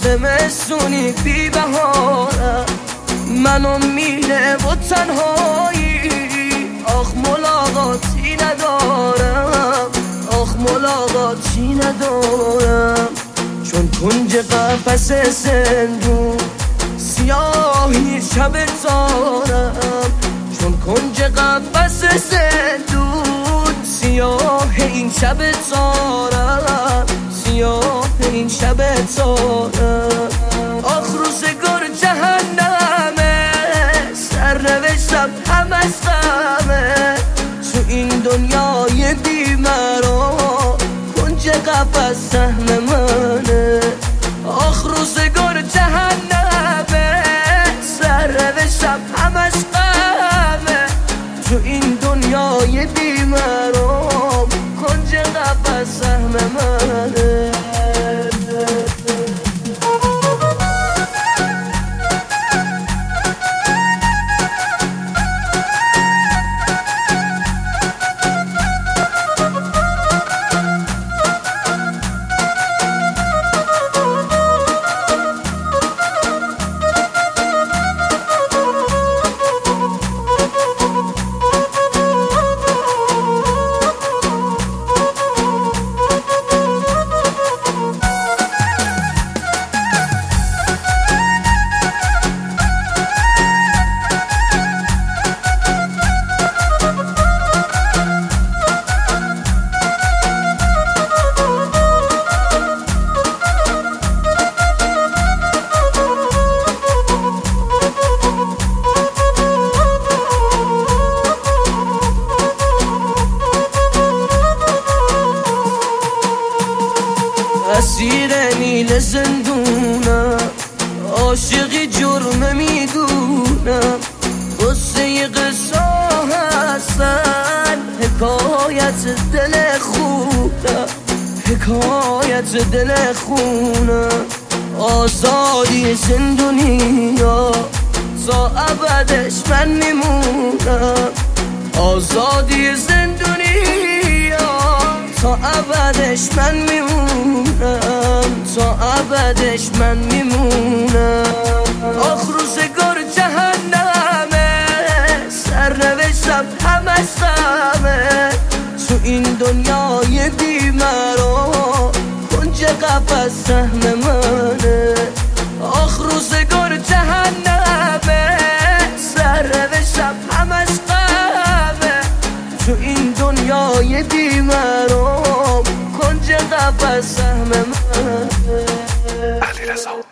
زمستونی بی بهارم، منو میله و تنهایی. آخ ملاقاتی ندارم، آخ ملاقاتی ندارم، چون کنج قفس زندون سیاهی شب تارم، چون کنج قفس زندون سیاه این شب تارم، سیاه این شب تارم. آخ روزگار جهنمه، سرنوشتم همش غمه، تو این دنیای بی‌مرام کنج قفس سهم منه. آخ روزگار جهنمه، سرنوشتم همش غمه، تو این دنیای بی‌مرام کنج قفس سهم منه. اسیر نیل زندونم، عاشقی جرم میدونم، قصه قصه هستن، حکایت دل خونم، حکایت دل خونم. آزادی زندونیا تا ابدش من میمونم، آزادی زندونیا تا ابدش من میمونم، تا ابدش من میمونم. آخ روزگار جهنمه، سرنوشتم همش غمه، تو این دنیای بی‌مرام کنج قفس سهم منه. آخ روزگار جهنمه، سرنوشتم همش غمه، تو این دنیای بی‌مرام کنج قفس سهم منه. علیرضا